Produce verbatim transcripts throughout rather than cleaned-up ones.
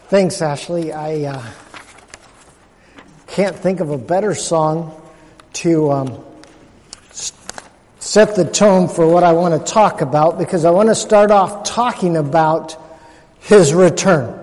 Thanks, Ashley. I uh, can't think of a better song to um, s- set the tone for what I want to talk about, because I want to start off talking about His return.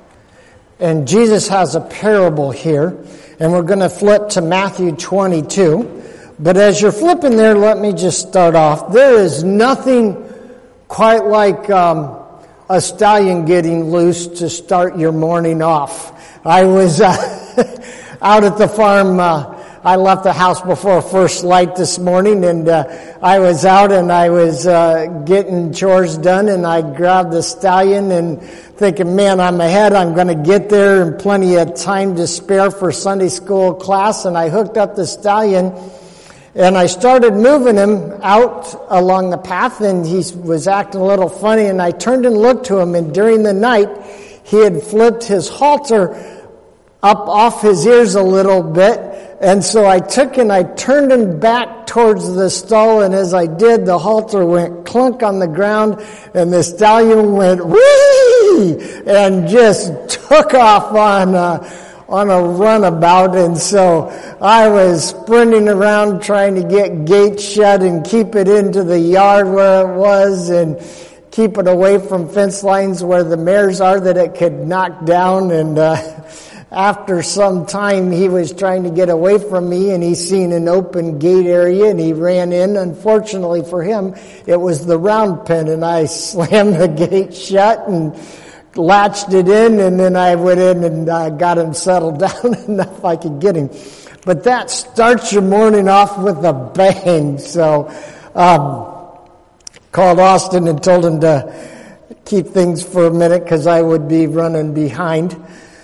And Jesus has a parable here, and we're going to flip to Matthew twenty-two. But as you're flipping there, let me just start off. There is nothing quite like um, a stallion getting loose to start your morning off. I was uh, out at the farm. Uh, I left the house before first light this morning, and uh, I was out and I was uh, getting chores done, and I grabbed the stallion and thinking, man, I'm ahead. I'm going to get there and plenty of time to spare for Sunday school class. And I hooked up the stallion and I started moving him out along the path, and he was acting a little funny, and I turned and looked to him, and during the night he had flipped his halter up off his ears a little bit. And so I took and I turned him back towards the stall, and as I did, the halter went clunk on the ground, and the stallion went whee and just took off on uh, on a runabout. And so I was sprinting around trying to get gates shut and keep it into the yard where it was, and keep it away from fence lines where the mares are that it could knock down. And uh, after some time, he was trying to get away from me, and he seen an open gate area, and he ran in. Unfortunately for him, it was the round pen, and I slammed the gate shut and latched it in, and then I went in and uh, got him settled down enough I could get him. But that starts your morning off with a bang. So um, called Austin and told him to keep things for a minute because I would be running behind.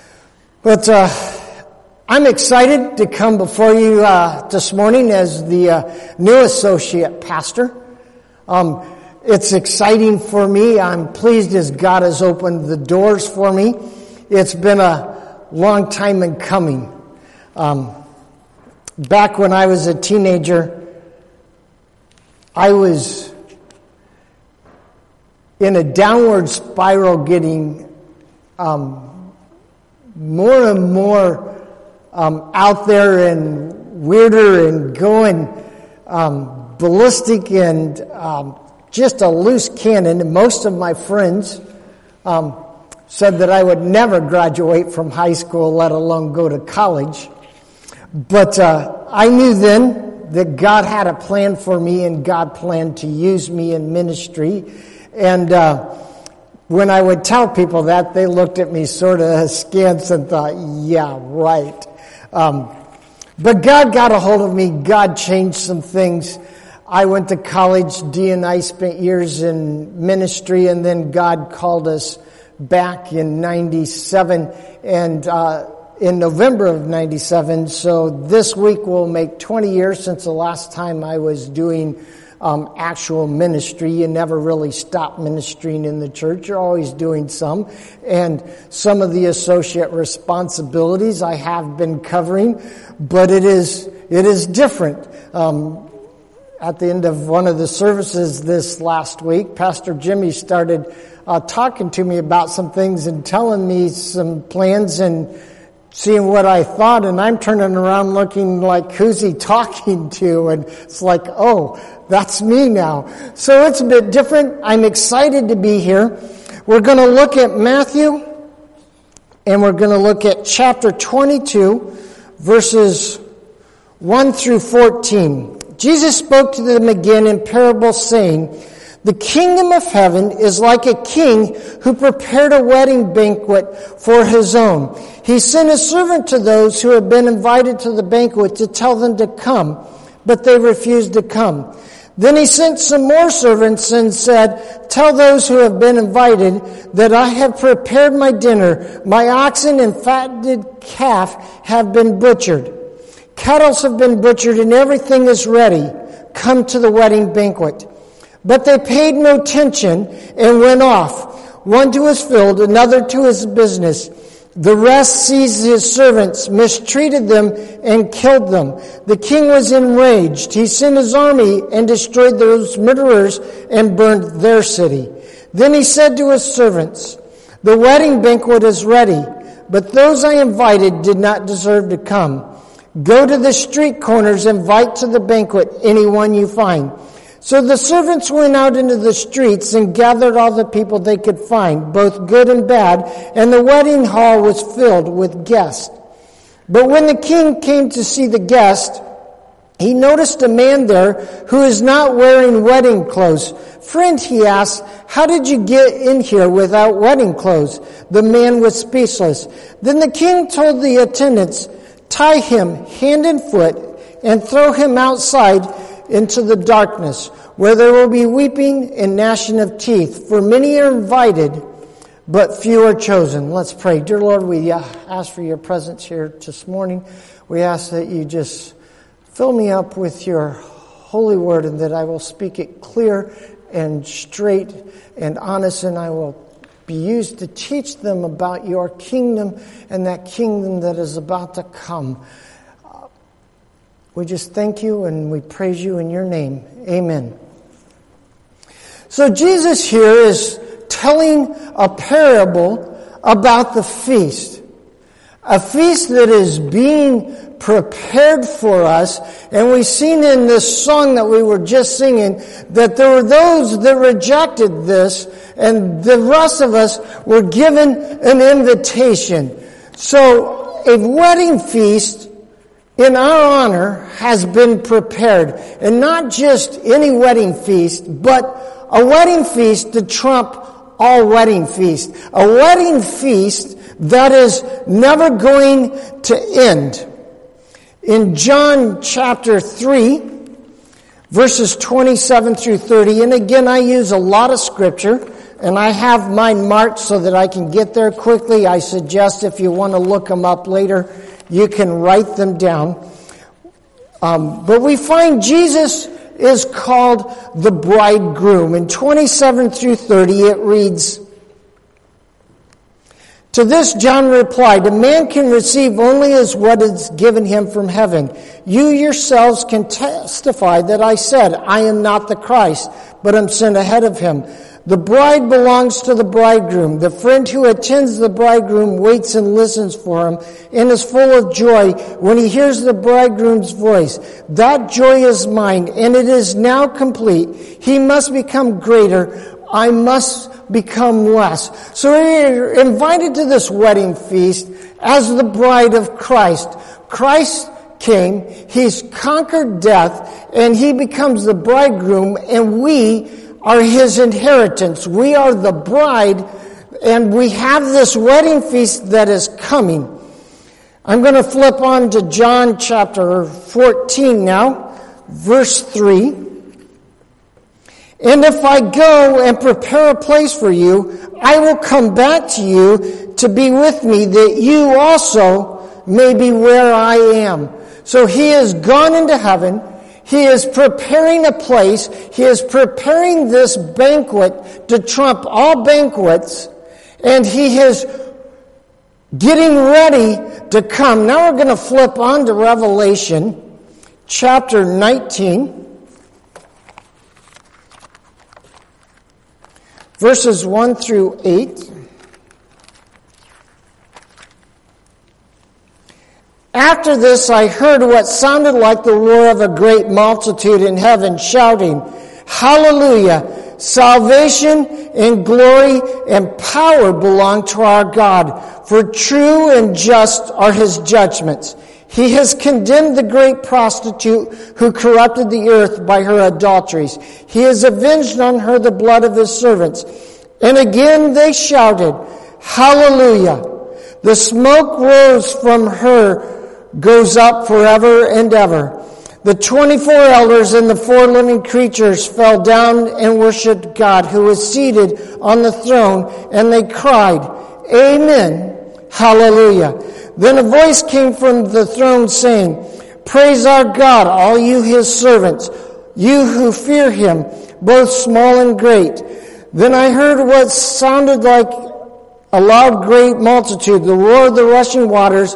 But uh, I'm excited to come before you uh, this morning as the uh, new associate pastor. Um, it's exciting for me. I'm pleased as God has opened the doors for me. It's been a long time in coming. Um, back when I was a teenager, I was in a downward spiral, getting um, more and more um, out there and weirder and going um, ballistic and um, just a loose cannon. And most of my friends um, said that I would never graduate from high school, let alone go to college. But uh, I knew then that God had a plan for me, and God planned to use me in ministry. And uh, when I would tell people that, they looked at me sort of askance and thought, yeah, right. Um, but God got a hold of me. God changed some things. I went to college. Dee and I spent years in ministry, and then God called us back in ninety-seven, and uh, in November of ninety-seven. So this week will make twenty years since the last time I was doing um, actual ministry. You never really stop ministering in the church. You're always doing some. And some of the associate responsibilities I have been covering, but it is it is different. Um, At the end of one of the services this last week, Pastor Jimmy started uh, talking to me about some things and telling me some plans and seeing what I thought, and I'm turning around looking like, who's he talking to? And it's like, oh, that's me now. So it's a bit different. I'm excited to be here. We're going to look at Matthew, and we're going to look at chapter twenty-two, verses one through fourteen. Jesus spoke to them again in parables, saying, "The kingdom of heaven is like a king who prepared a wedding banquet for his own. He sent a servant to those who had been invited to the banquet to tell them to come, but they refused to come. Then he sent some more servants and said, 'Tell those who have been invited that I have prepared my dinner. My oxen and fattened calf have been butchered. Cattle have been butchered and everything is ready. Come to the wedding banquet.' But they paid no attention and went off, one to his field, another to his business. The rest seized his servants, mistreated them, and killed them. The king was enraged. He sent his army and destroyed those murderers and burned their city. Then he said to his servants, The wedding banquet is ready, but those I invited did not deserve to come. Go to the street corners, invite to the banquet anyone you find." So the servants went out into the streets and gathered all the people they could find, both good and bad, and the wedding hall was filled with guests. But when the king came to see the guests, he noticed a man there who is not wearing wedding clothes. "Friend," he asked, "how did you get in here without wedding clothes?" The man was speechless. Then the king told the attendants, "Tie him hand and foot and throw him outside into the darkness, where there will be weeping and gnashing of teeth. For many are invited, but few are chosen." Let's pray. Dear Lord, we ask for your presence here this morning. We ask that you just fill me up with your holy word, and that I will speak it clear and straight and honest, and I will be used to teach them about your kingdom and that kingdom that is about to come. We just thank you and we praise you in your name. Amen. So Jesus here is telling a parable about the feast. A feast that is being prepared for us. And we've seen in this song that we were just singing that there were those that rejected this, and the rest of us were given an invitation. So a wedding feast in our honor has been prepared. And not just any wedding feast, but a wedding feast to trump all wedding feasts. A wedding feast that is never going to end. In John chapter three, verses twenty-seven through thirty, and again I use a lot of scripture, and I have mine marked so that I can get there quickly. I suggest if you want to look them up later, you can write them down. Um, but we find Jesus is called the bridegroom. In twenty-seven through thirty, it reads, "To this John replied, a man can receive only as what is given him from heaven. You yourselves can testify that I said, I am not the Christ, but am sent ahead of him. The bride belongs to the bridegroom. The friend who attends the bridegroom waits and listens for him and is full of joy when he hears the bridegroom's voice. That joy is mine, and it is now complete. He must become greater. I must become less." So we're invited to this wedding feast as the bride of Christ. Christ came, he's conquered death, and he becomes the bridegroom, and we are his inheritance. We are the bride, and we have this wedding feast that is coming. I'm going to flip on to John chapter fourteen now, verse three. "And if I go and prepare a place for you, I will come back to you to be with me, that you also may be where I am." So he has gone into heaven. He is preparing a place. He is preparing this banquet to trump all banquets. And he is getting ready to come. Now we're going to flip on to Revelation chapter nineteen. Verses one through eight. "After this I heard what sounded like the roar of a great multitude in heaven, shouting, 'Hallelujah! Salvation and glory and power belong to our God, for true and just are his judgments. He has condemned the great prostitute who corrupted the earth by her adulteries. He has avenged on her the blood of his servants.' And again they shouted, 'Hallelujah! The smoke rose from her goes up forever and ever.' The twenty-four elders and the four living creatures fell down and worshipped God, who was seated on the throne, and they cried, 'Amen, Hallelujah.' Then a voice came from the throne saying, 'Praise our God, all you his servants, you who fear him, both small and great.' Then I heard what sounded like a loud great multitude, the roar of the rushing waters,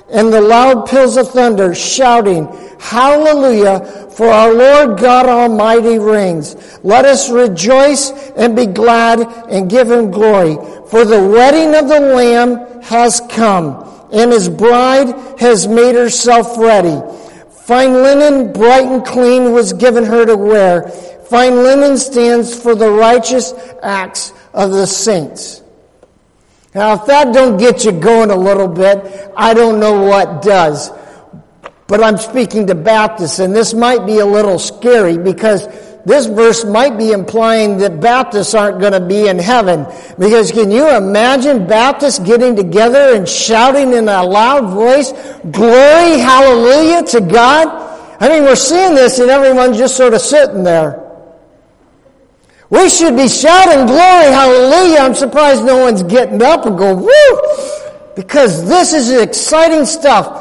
and the loud peals of thunder, shouting, Hallelujah, for our Lord God Almighty reigns. Let us rejoice and be glad and give him glory. For the wedding of the Lamb has come, and his bride has made herself ready. Fine linen, bright and clean, was given her to wear. Fine linen stands for the righteous acts of the saints. Now, if that don't get you going a little bit, I don't know what does. But I'm speaking to Baptists, and this might be a little scary because this verse might be implying that Baptists aren't going to be in heaven. Because can you imagine Baptists getting together and shouting in a loud voice, Glory, hallelujah to God? I mean, we're seeing this and everyone's just sort of sitting there. We should be shouting, Glory, hallelujah. I'm surprised no one's getting up and go, woo! Because this is exciting stuff.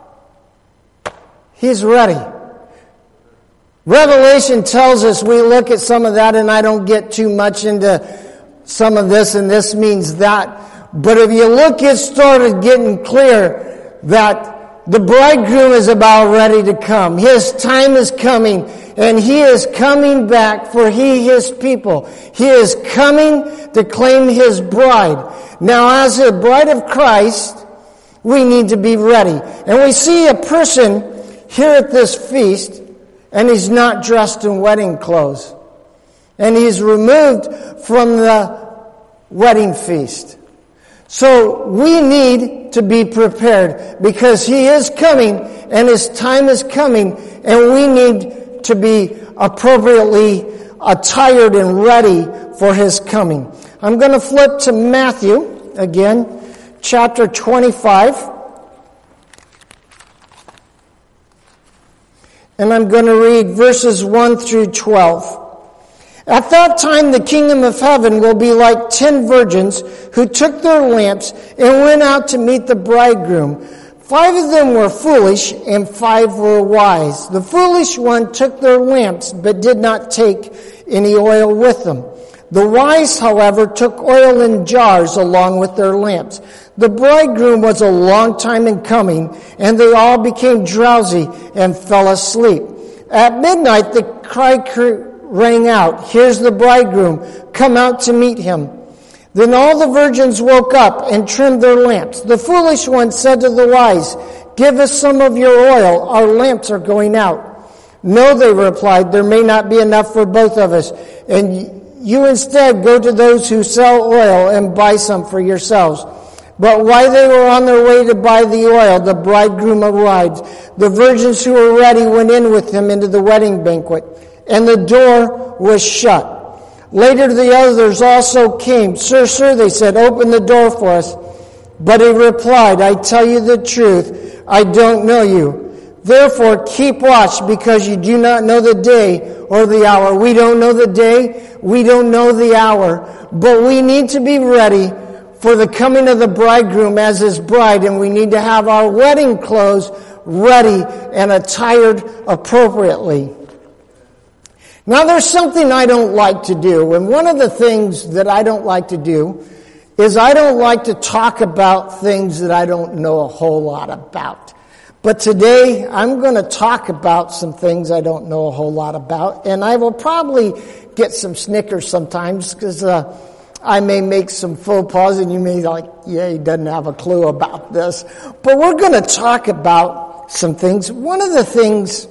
He's ready. Revelation tells us, we look at some of that, and I don't get too much into some of this, and this means that. But if you look, it started getting clear that the bridegroom is about ready to come. His time is coming, and he is coming back for he, his people. He is coming to claim his bride. Now, as a bride of Christ, we need to be ready. And we see a person here at this feast, and he's not dressed in wedding clothes. And he's removed from the wedding feast. So we need to be prepared because he is coming and his time is coming, and we need to be appropriately attired and ready for his coming. I'm going to flip to Matthew again, chapter twenty-five. And I'm going to read verses one through twelve. At that time the kingdom of heaven will be like ten virgins who took their lamps and went out to meet the bridegroom. Five of them were foolish and five were wise. The foolish one took their lamps but did not take any oil with them. The wise, however, took oil in jars along with their lamps. The bridegroom was a long time in coming, and they all became drowsy and fell asleep. At midnight the cry rang out, Here's the bridegroom, come out to meet him. Then all the virgins woke up and trimmed their lamps. The foolish one said to the wise, Give us some of your oil, our lamps are going out. No, they replied, there may not be enough for both of us, and you instead go to those who sell oil and buy some for yourselves. But while they were on their way to buy the oil, the bridegroom arrived. The virgins who were ready went in with him into the wedding banquet, and the door was shut. Later the others also came. Sir, sir, they said, open the door for us. But he replied, I tell you the truth, I don't know you. Therefore keep watch, because you do not know the day or the hour. We don't know the day, we don't know the hour, but we need to be ready for the coming of the bridegroom as his bride, and we need to have our wedding clothes ready and attired appropriately. Now there's something I don't like to do, and one of the things that I don't like to do is I don't like to talk about things that I don't know a whole lot about. But today I'm going to talk about some things I don't know a whole lot about, and I will probably get some snickers sometimes because uh, I may make some faux pas and you may be like, yeah, he doesn't have a clue about this. But we're going to talk about some things. One of the things,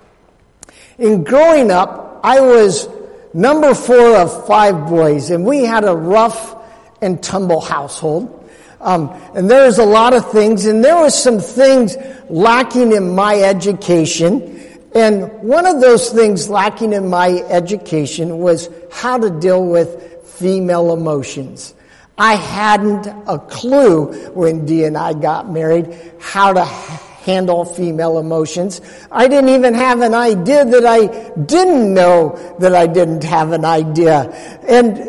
in growing up, I was number four of five boys, and we had a rough and tumble household. Um, and there was a lot of things, and there was some things lacking in my education. And one of those things lacking in my education was how to deal with female emotions. I hadn't a clue when Dee and I got married how to handle female emotions. I didn't even have an idea that I didn't know that I didn't have an idea. And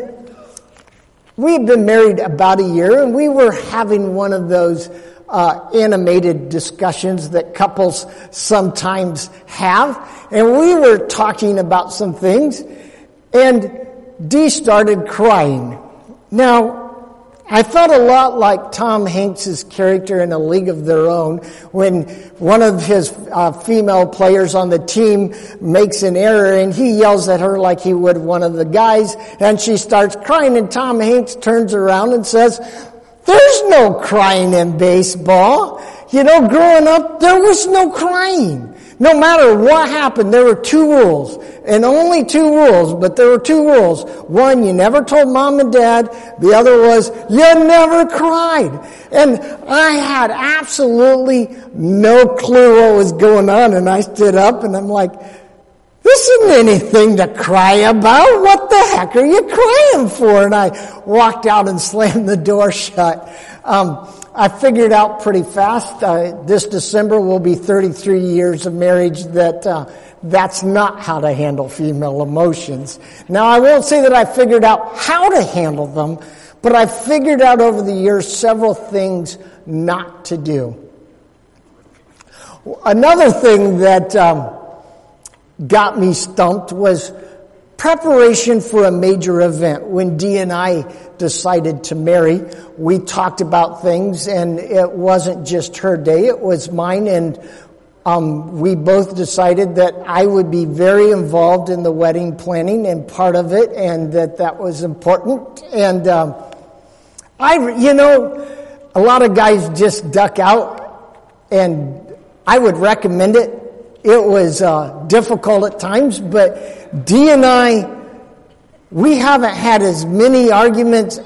we had been married about a year, and we were having one of those uh, animated discussions that couples sometimes have. And we were talking about some things, and Dee started crying. Now, I felt a lot like Tom Hanks' character in A League of Their Own when one of his uh, female players on the team makes an error and he yells at her like he would one of the guys, and she starts crying, and Tom Hanks turns around and says, "There's no crying in baseball. You know, growing up, there was no crying. No matter what happened, there were two rules, and only two rules, but there were two rules. One, you never told mom and dad. The other was, you never cried." And I had absolutely no clue what was going on, and I stood up and I'm like, this isn't anything to cry about. What the heck are you crying for? And I walked out and slammed the door shut. Um, I figured out pretty fast, uh, this December will be thirty-three years of marriage, that uh, that's not how to handle female emotions. Now, I won't say that I figured out how to handle them, but I figured out over the years several things not to do. Another thing that um, got me stumped was preparation for a major event. When Dee and I decided to marry, we talked about things, and it wasn't just her day, it was mine, and um, we both decided that I would be very involved in the wedding planning and part of it, and that that was important. And um, I, you know, a lot of guys just duck out, and I would recommend it. It was uh, difficult at times, but Dee and I, we haven't had as many arguments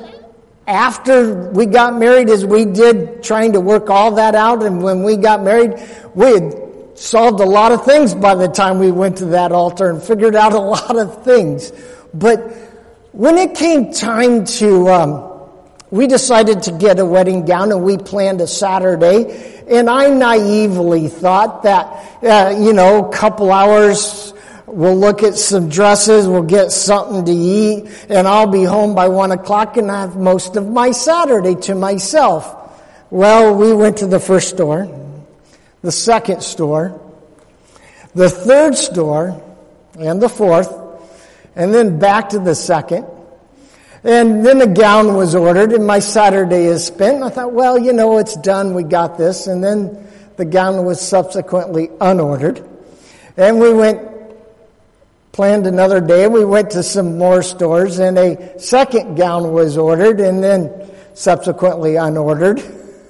after we got married as we did trying to work all that out. And when we got married, we had solved a lot of things by the time we went to that altar and figured out a lot of things. But when it came time to, um, we decided to get a wedding gown, and we planned a Saturday. And I naively thought that, uh, you know, a couple hours, we'll look at some dresses, we'll get something to eat, and I'll be home by one o'clock and have most of my Saturday to myself. Well, we went to the first store, the second store, the third store, and the fourth, and then back to the second. And then a gown was ordered, and my Saturday is spent. And I thought, well, you know, it's done. We got this. And then the gown was subsequently unordered. And we went, planned another day. We went to some more stores, and a second gown was ordered, and then subsequently unordered.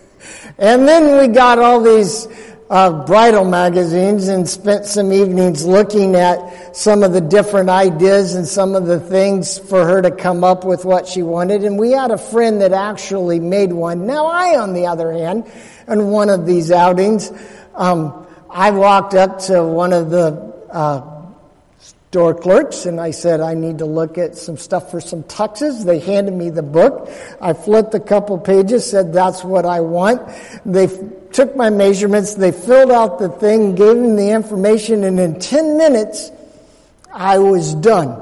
And then we got all these uh, bridal magazines and spent some evenings looking at some of the different ideas and some of the things for her to come up with what she wanted. And we had a friend that actually made one. Now, I, on the other hand, in one of these outings, um, I walked up to one of the uh, store clerks, and I said, I need to look at some stuff for some tuxes. They handed me the book. I flipped a couple pages, said, that's what I want. They f- took my measurements, they filled out the thing, gave them the information, and in ten minutes, I was done.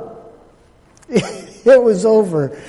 It was over.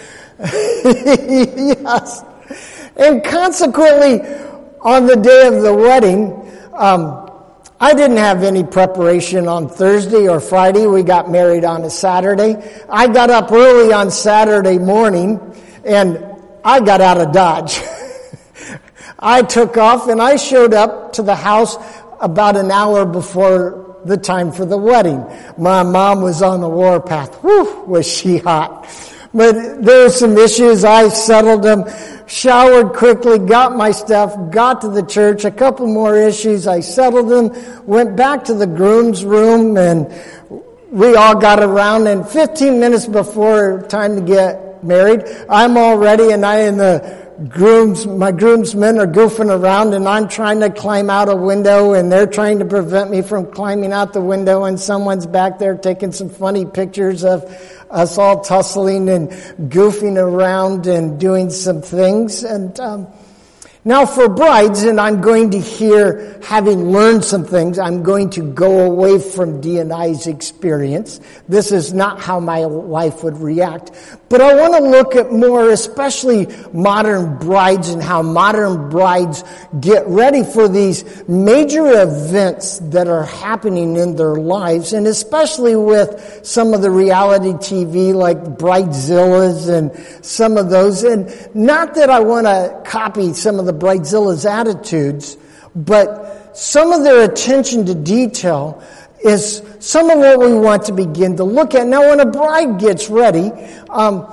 Yes. And consequently, on the day of the wedding, um, I didn't have any preparation on Thursday or Friday. We got married on a Saturday. I got up early on Saturday morning, and I got out of Dodge. I took off, and I showed up to the house about an hour before the time for the wedding. My mom was on the warpath. Whew, was she hot. But there were some issues. I settled them, showered quickly, got my stuff, got to the church, a couple more issues. I settled them, went back to the groom's room, and we all got around. And fifteen minutes before time to get married, I'm all ready, and I and the grooms, my groomsmen are goofing around, and I'm trying to climb out a window, and they're trying to prevent me from climbing out the window, and someone's back there taking some funny pictures of us all tussling and goofing around and doing some things. And um, Now for brides, and I'm going to hear, having learned some things, I'm going to go away from D and I's experience. This is not how my wife would react. But I want to look at more, especially modern brides and how modern brides get ready for these major events that are happening in their lives, and especially with some of the reality T V like Bridezillas and some of those. And not that I want to copy some of the Bridezilla's attitudes, but some of their attention to detail is some of what we want to begin to look at. Now, when a bride gets ready, um,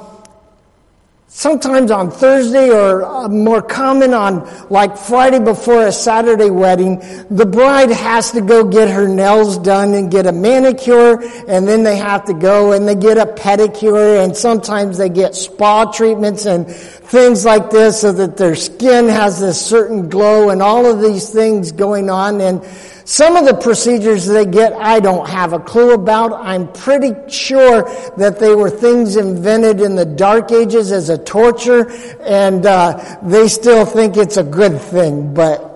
sometimes on Thursday or uh, more common on like Friday before a Saturday wedding, the bride has to go get her nails done and get a manicure, and then they have to go and they get a pedicure, and sometimes they get spa treatments and things like this so that their skin has this certain glow and all of these things going on. And some of the procedures they get, I don't have a clue about. I'm pretty sure that they were things invented in the Dark Ages as a torture, and uh, they still think it's a good thing. But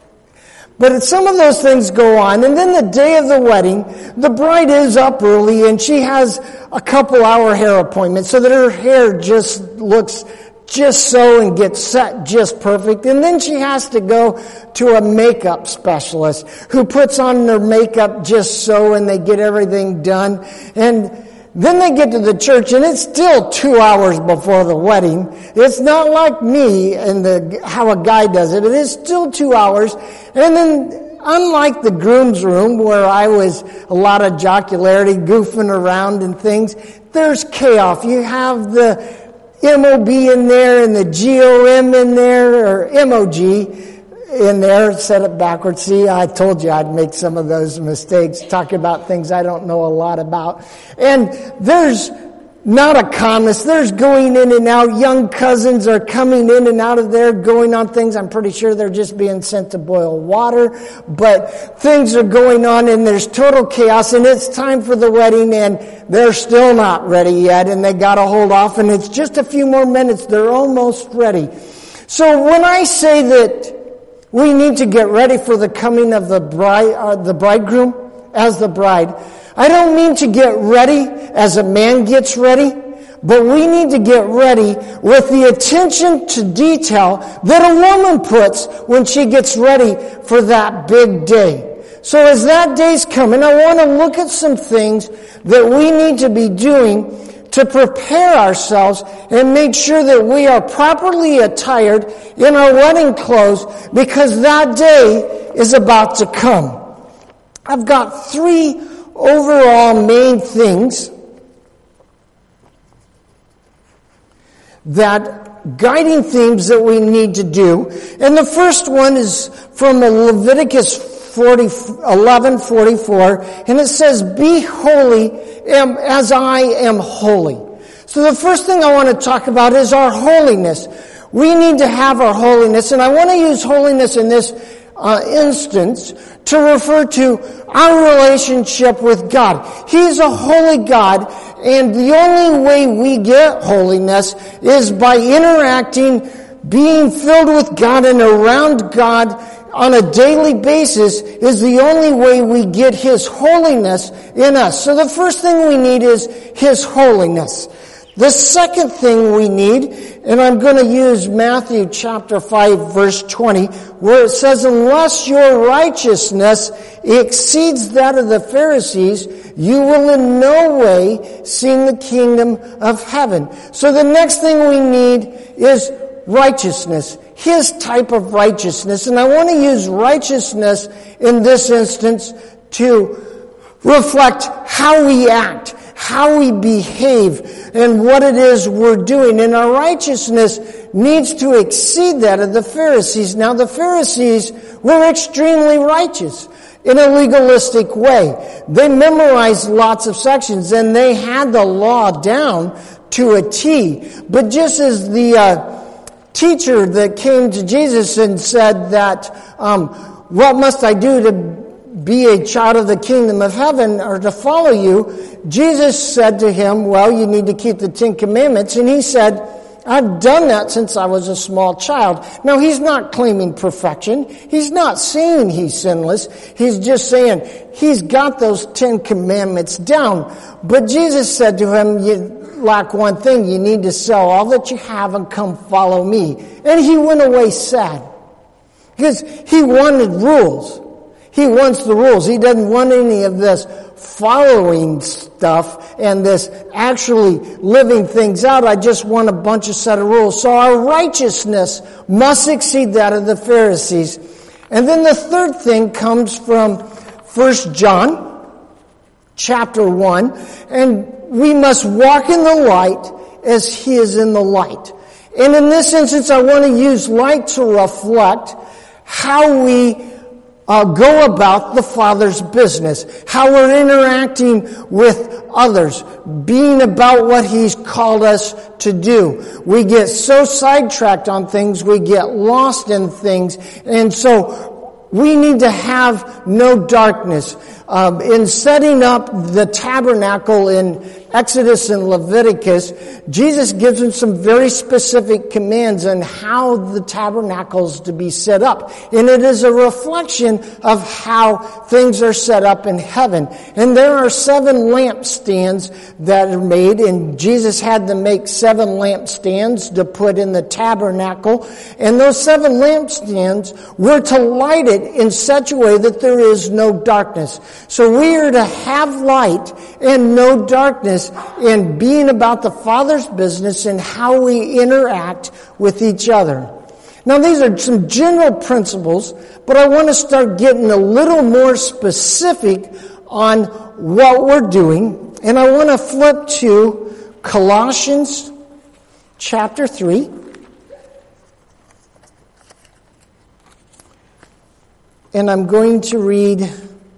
but some of those things go on. And then the day of the wedding, the bride is up early, and she has a couple hour hair appointment so that her hair just looks just so and gets set just perfect. And then she has to go to a makeup specialist who puts on their makeup just so, and they get everything done. And then they get to the church, and it's still two hours before the wedding. It's not like me and the how a guy does it. It is still two hours. And then, unlike the groom's room where I was a lot of jocularity, goofing around and things, there's chaos. You have the M O B in there and the G O M in there, or M O G in there, said it backwards. See, I told you I'd make some of those mistakes, talking about things I don't know a lot about. And there's not a calmness. There's going in and out. Young cousins are coming in and out of there, going on things. I'm pretty sure they're just being sent to boil water. But things are going on, and there's total chaos, and it's time for the wedding, and they're still not ready yet, and they got to hold off, and it's just a few more minutes. They're almost ready. So when I say that we need to get ready for the coming of the bride, uh, the bridegroom as the bride, I don't mean to get ready as a man gets ready, but we need to get ready with the attention to detail that a woman puts when she gets ready for that big day. So as that day's coming, I want to look at some things that we need to be doing to prepare ourselves and make sure that we are properly attired in our wedding clothes, because that day is about to come. I've got three overall main things that guiding themes that we need to do. And the first one is from Leviticus eleven forty-four, and it says, "Be holy as I am holy." So the first thing I want to talk about is our holiness. We need to have our holiness, and I want to use holiness in this uh, instance to refer to our relationship with God. He's a holy God, and the only way we get holiness is by interacting, being filled with God and around God on a daily basis is the only way we get His holiness in us. So the first thing we need is His holiness. The second thing we need, and I'm going to use Matthew chapter five verse twenty, where it says, "Unless your righteousness exceeds that of the Pharisees, you will in no way see the kingdom of heaven." So the next thing we need is righteousness, His type of righteousness. And I want to use righteousness in this instance to reflect how we act, how we behave, and what it is we're doing. And our righteousness needs to exceed that of the Pharisees. Now, the Pharisees were extremely righteous in a legalistic way. They memorized lots of sections, and they had the law down to a T. But just as the uh, teacher that came to Jesus and said that, um, what must I do to be a child of the kingdom of heaven, or to follow you? Jesus said to him, well, you need to keep the Ten Commandments. And he said, I've done that since I was a small child. Now, he's not claiming perfection. He's not saying he's sinless. He's just saying he's got those Ten Commandments down. But Jesus said to him, you lack one thing. You need to sell all that you have and come follow me. And he went away sad. Because he wanted rules. He wants the rules. He doesn't want any of this following stuff and this actually living things out. I just want a bunch of set of rules. So our righteousness must exceed that of the Pharisees. And then the third thing comes from First John chapter one. And we must walk in the light as he is in the light. And in this instance, I want to use light to reflect how we Uh, go about the Father's business, how we're interacting with others, being about what He's called us to do. We get so sidetracked on things, we get lost in things, and so we need to have no darkness. Um, in setting up the tabernacle in Exodus and Leviticus, Jesus gives them some very specific commands on how the tabernacle is to be set up. And it is a reflection of how things are set up in heaven. And there are seven lampstands that are made, and Jesus had to make seven lampstands to put in the tabernacle. And those seven lampstands were to light it in such a way that there is no darkness. So we are to have light and no darkness in being about the Father's business and how we interact with each other. Now, these are some general principles, but I want to start getting a little more specific on what we're doing. And I want to flip to Colossians chapter three. And I'm going to read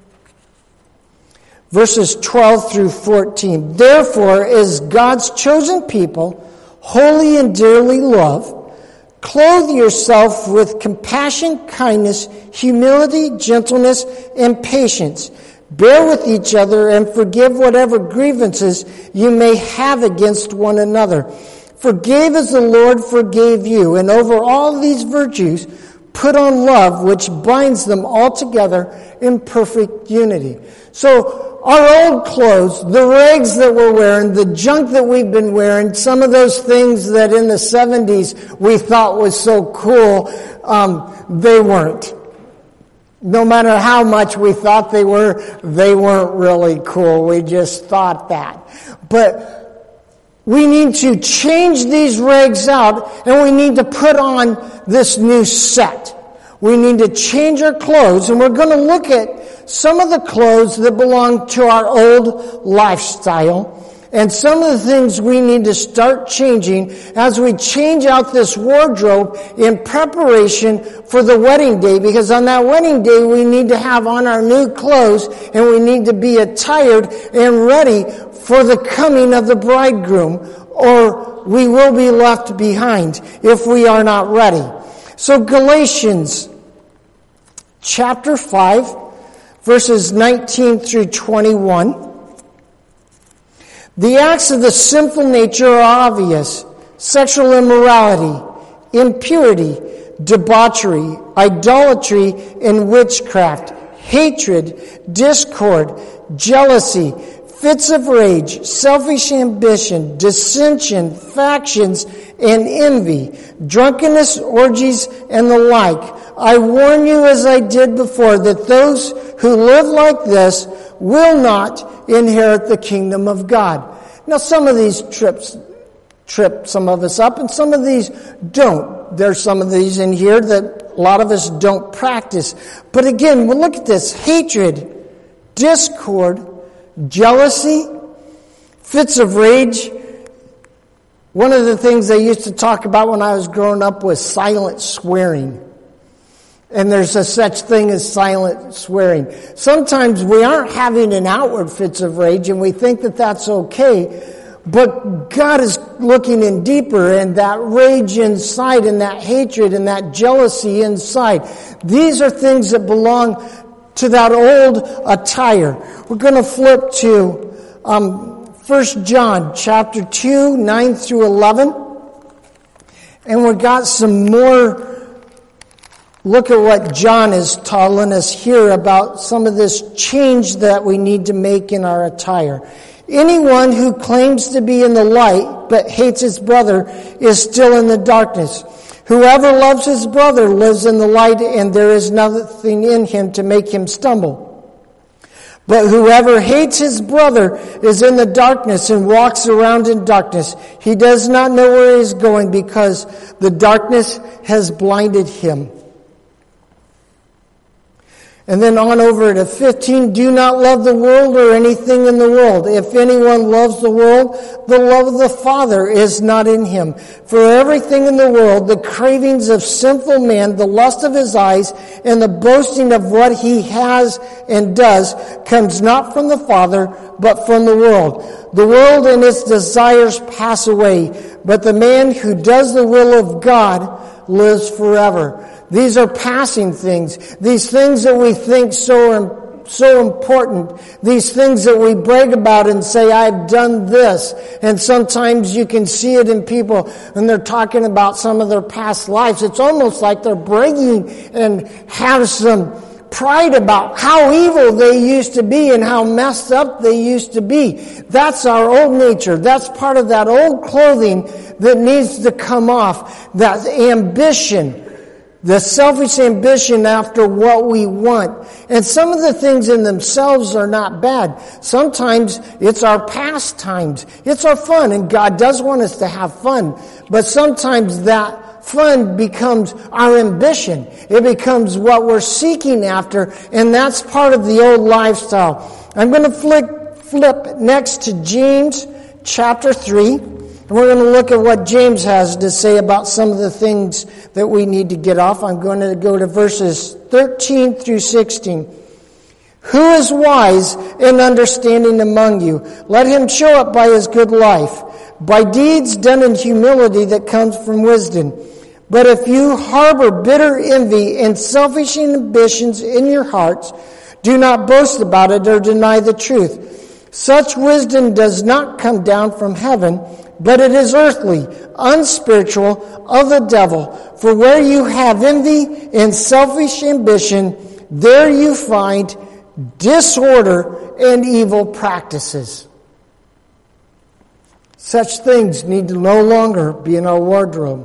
verses twelve through fourteen. Therefore, as God's chosen people, holy and dearly loved, clothe yourself with compassion, kindness, humility, gentleness, and patience. Bear with each other and forgive whatever grievances you may have against one another. Forgive as the Lord forgave you. And over all these virtues, put on love, which binds them all together in perfect unity. So our old clothes, the rags that we're wearing, the junk that we've been wearing, some of those things that in the seventies we thought was so cool, um, they weren't. No matter how much we thought they were, they weren't really cool. We just thought that. But we need to change these rags out, and we need to put on this new set. We need to change our clothes, and we're going to look at some of the clothes that belong to our old lifestyle and some of the things we need to start changing as we change out this wardrobe in preparation for the wedding day. Because on that wedding day, we need to have on our new clothes, and we need to be attired and ready for the coming of the bridegroom, or we will be left behind if we are not ready. So Galatians chapter five, verses nineteen through twenty-one. The acts of the sinful nature are obvious: sexual immorality, impurity, debauchery, idolatry, and witchcraft, hatred, discord, jealousy, fits of rage, selfish ambition, dissension, factions, and envy, drunkenness, orgies, and the like. I warn you, as I did before, that those who live like this will not inherit the kingdom of God. Now, some of these trips trip some of us up, and some of these don't. There's some of these in here that a lot of us don't practice. But again, we'll look at this: hatred, discord, jealousy, fits of rage. One of the things they used to talk about when I was growing up was silent swearing. And there's a such thing as silent swearing. Sometimes we aren't having an outward fits of rage, and we think that that's okay. But God is looking in deeper, and that rage inside, and that hatred, and that jealousy inside. These are things that belong to that old attire. We're going to flip to um, First John chapter two, nine through eleven. And we got some more. Look at what John is telling us here about some of this change that we need to make in our attire. Anyone who claims to be in the light but hates his brother is still in the darkness. Whoever loves his brother lives in the light, and there is nothing in him to make him stumble. But whoever hates his brother is in the darkness and walks around in darkness. He does not know where he is going because the darkness has blinded him. And then on over to fifteen, do not love the world or anything in the world. If anyone loves the world, the love of the Father is not in him. For everything in the world, the cravings of sinful man, the lust of his eyes, and the boasting of what he has and does, comes not from the Father, but from the world. The world and its desires pass away, but the man who does the will of God lives forever. These are passing things. These things that we think so so important. These things that we brag about and say, I've done this. And sometimes you can see it in people when they're talking about some of their past lives. It's almost like they're bragging and have some pride about how evil they used to be and how messed up they used to be. That's our old nature. That's part of that old clothing that needs to come off. That ambition. The selfish ambition after what we want. And some of the things in themselves are not bad. Sometimes it's our pastimes. It's our fun, and God does want us to have fun. But sometimes that fun becomes our ambition. It becomes what we're seeking after, and that's part of the old lifestyle. I'm going to flip, flip next to James chapter three. And we're going to look at what James has to say about some of the things that we need to get off. I'm going to go to verses thirteen through sixteen. Who is wise and understanding among you? Let him show it by his good life, by deeds done in humility that comes from wisdom. But if you harbor bitter envy and selfish ambitions in your hearts, do not boast about it or deny the truth. Such wisdom does not come down from heaven, but it is earthly, unspiritual, of the devil. For where you have envy and selfish ambition, there you find disorder and evil practices. Such things need to no longer be in our wardrobe.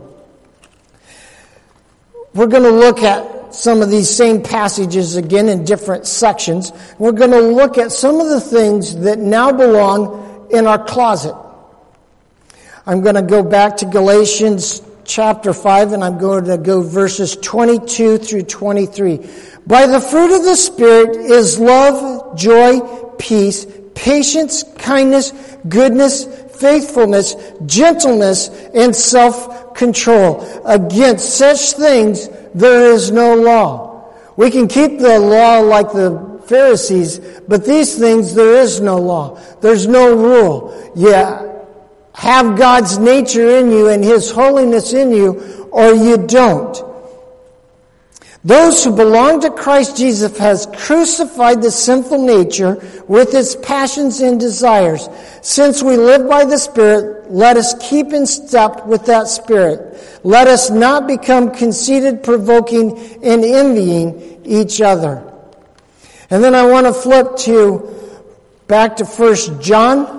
We're going to look at some of these same passages again in different sections. We're going to look at some of the things that now belong in our closet. I'm going to go back to Galatians chapter five, and I'm going to go verses twenty-two through twenty-three. By the fruit of the Spirit is love, joy, peace, patience, kindness, goodness, faithfulness, gentleness, and self-control. Against such things there is no law. We can keep the law like the Pharisees, but these things there is no law. There's no rule. Yeah. Have God's nature in you and His holiness in you, or you don't. Those who belong to Christ Jesus has crucified the sinful nature with its passions and desires. Since we live by the Spirit, let us keep in step with that Spirit. Let us not become conceited, provoking, and envying each other. And then I want to flip to back to First John.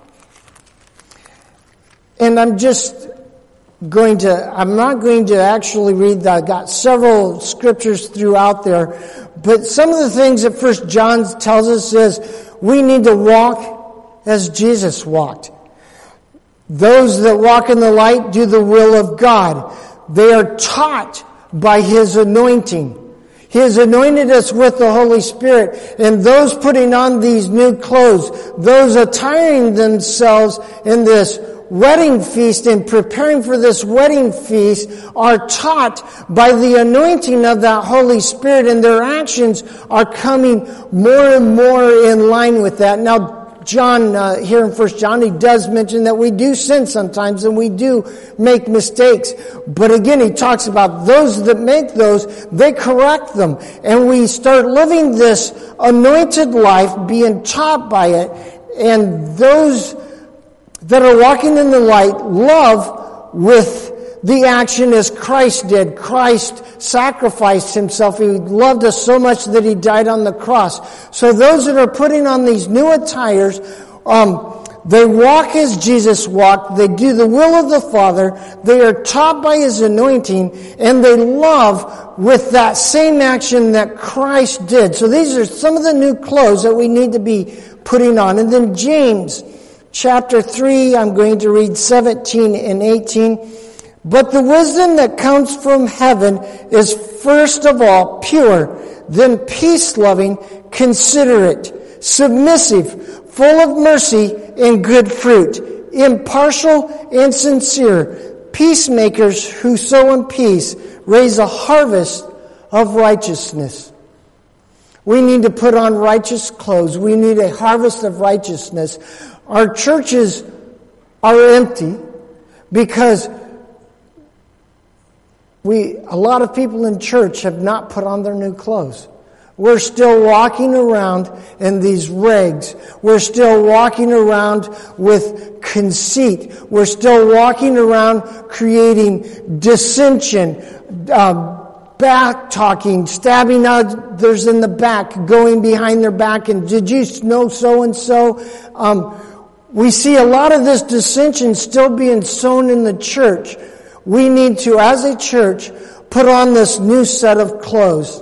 And I'm just going to, I'm not going to actually read that. I've got several scriptures throughout there. But some of the things that First John tells us is we need to walk as Jesus walked. Those that walk in the light do the will of God. They are taught by His anointing. He has anointed us with the Holy Spirit. And those putting on these new clothes, those attiring themselves in this wedding feast and preparing for this wedding feast are taught by the anointing of that Holy Spirit, and their actions are coming more and more in line with that. Now, John, uh, here in First John, he does mention that we do sin sometimes and we do make mistakes. But again, he talks about those that make those, they correct them. And we start living this anointed life, being taught by it, and those that are walking in the light love with the action as Christ did. Christ sacrificed himself. He loved us so much that he died on the cross. So those that are putting on these new attires, um, they walk as Jesus walked. They do the will of the Father. They are taught by his anointing, and they love with that same action that Christ did. So these are some of the new clothes that we need to be putting on. And then James chapter three, I'm going to read seventeen and eighteen. But the wisdom that comes from heaven is first of all pure, then peace-loving, considerate, submissive, full of mercy and good fruit, impartial and sincere, peacemakers who sow in peace, raise a harvest of righteousness. We need to put on righteous clothes. We need a harvest of righteousness. Our churches are empty because we, a lot of people in church have not put on their new clothes. We're still walking around in these rags. We're still walking around with conceit. We're still walking around creating dissension, um, back talking, stabbing others in the back, going behind their back, and did you know so and so? Um, we see a lot of this dissension still being sown in the church. We need to, as a church, put on this new set of clothes.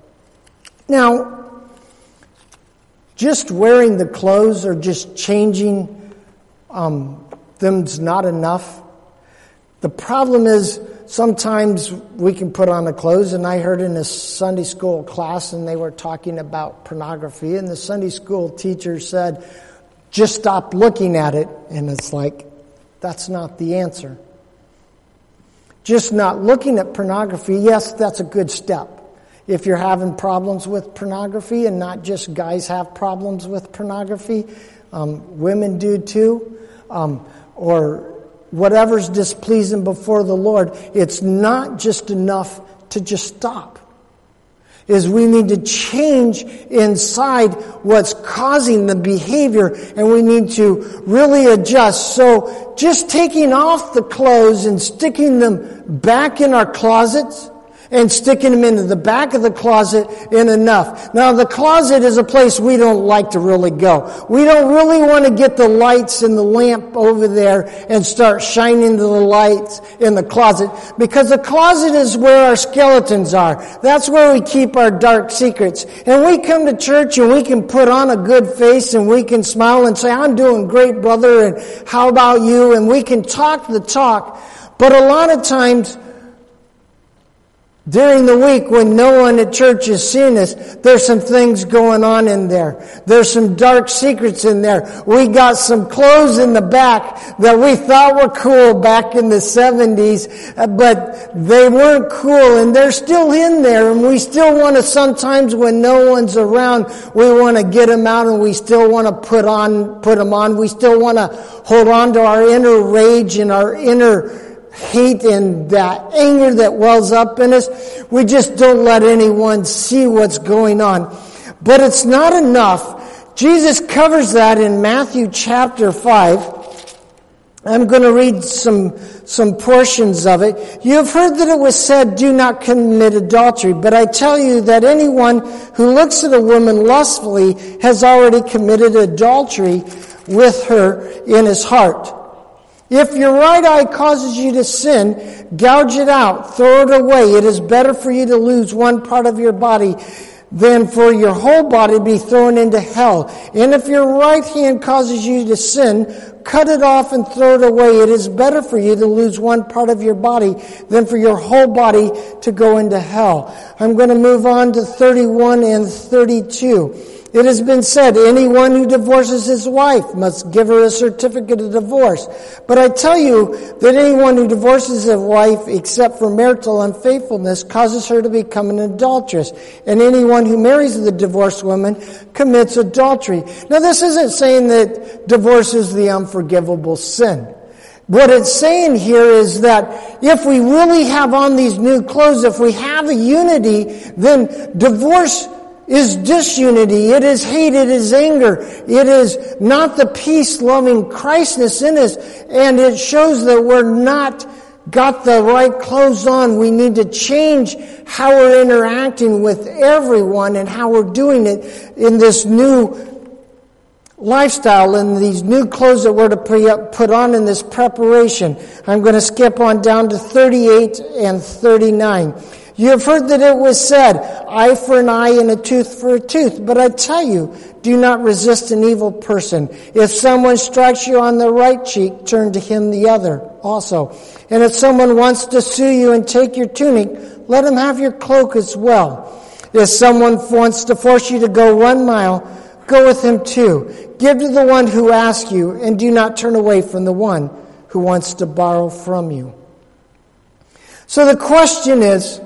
Now, just wearing the clothes or just changing um, them's not enough. The problem is sometimes we can put on the clothes, and I heard in a Sunday school class, and they were talking about pornography, and the Sunday school teacher said, just stop looking at it. And it's like, that's not the answer. Just not looking at pornography, yes, that's a good step. If you're having problems with pornography, and not just guys have problems with pornography, um, women do too, um, or whatever's displeasing before the Lord, it's not just enough to just stop. Is we need to change inside what's causing the behavior, and we need to really adjust. So just taking off the clothes and sticking them back in our closets and sticking them into the back of the closet in enough. Now, the closet is a place we don't like to really go. We don't really want to get the lights and the lamp over there and start shining the lights in the closet, because the closet is where our skeletons are. That's where we keep our dark secrets. And we come to church and we can put on a good face and we can smile and say, I'm doing great, brother, and how about you? And we can talk the talk. But a lot of times, during the week when no one at church is seeing us, there's some things going on in there. There's some dark secrets in there. We got some clothes in the back that we thought were cool back in the seventies, but they weren't cool, and they're still in there, and we still want to, sometimes when no one's around, we want to get them out, and we still want to put on, put them on. We still want to hold on to our inner rage and our inner hate and that anger that wells up in us. We just don't let anyone see what's going on. But it's not enough. Jesus covers that in Matthew chapter five. I'm going to read some some portions of it. You have heard that it was said, do not commit adultery. But I tell you that anyone who looks at a woman lustfully has already committed adultery with her in his heart. If your right eye causes you to sin, gouge it out, throw it away. It is better for you to lose one part of your body than for your whole body to be thrown into hell. And if your right hand causes you to sin, cut it off and throw it away. It is better for you to lose one part of your body than for your whole body to go into hell. I'm going to move on to thirty-one and thirty-two. It has been said, anyone who divorces his wife must give her a certificate of divorce. But I tell you that anyone who divorces his wife except for marital unfaithfulness causes her to become an adulteress. And anyone who marries the divorced woman commits adultery. Now, this isn't saying that divorce is the unforgivable sin. What it's saying here is that if we really have on these new clothes, if we have a unity, then divorce is disunity, it is hate, it is anger, it is not the peace-loving Christness in us, and it shows that we're not got the right clothes on. We need to change how we're interacting with everyone and how we're doing it in this new lifestyle and these new clothes that we're to put on in this preparation. I'm going to skip on down to thirty-eight and thirty-nine. You have heard that it was said, eye for an eye and a tooth for a tooth. But I tell you, do not resist an evil person. If someone strikes you on the right cheek, turn to him the other also. And if someone wants to sue you and take your tunic, let him have your cloak as well. If someone wants to force you to go one mile, go with him too. Give to the one who asks you, and do not turn away from the one who wants to borrow from you. So the question is,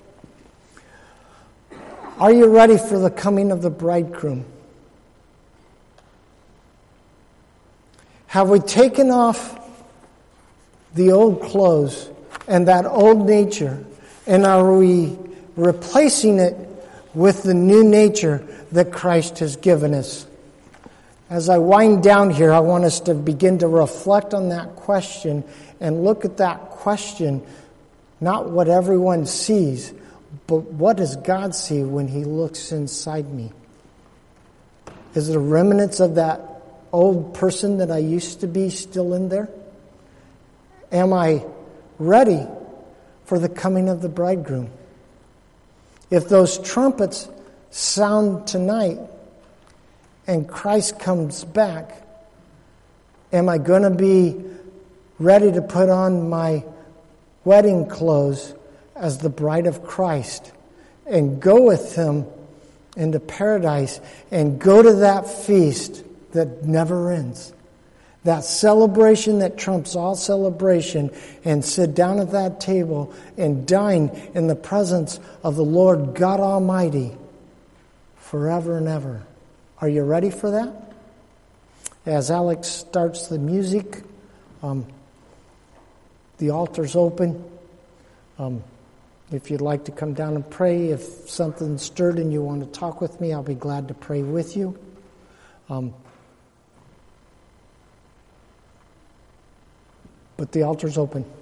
are you ready for the coming of the bridegroom? Have we taken off the old clothes and that old nature, and are we replacing it with the new nature that Christ has given us? As I wind down here, I want us to begin to reflect on that question and look at that question, not what everyone sees, but what does God see when He looks inside me? Is the remnants of that old person that I used to be still in there? Am I ready for the coming of the bridegroom? If those trumpets sound tonight and Christ comes back, am I going to be ready to put on my wedding clothes as the bride of Christ and go with Him into paradise and go to that feast that never ends, that celebration that trumps all celebration, and sit down at that table and dine in the presence of the Lord God Almighty forever and ever? Are you ready for that? As Alex starts the music, um, the altar's open. Um, If you'd like to come down and pray, if something's stirred and you want to talk with me, I'll be glad to pray with you. Um, but the altar's open.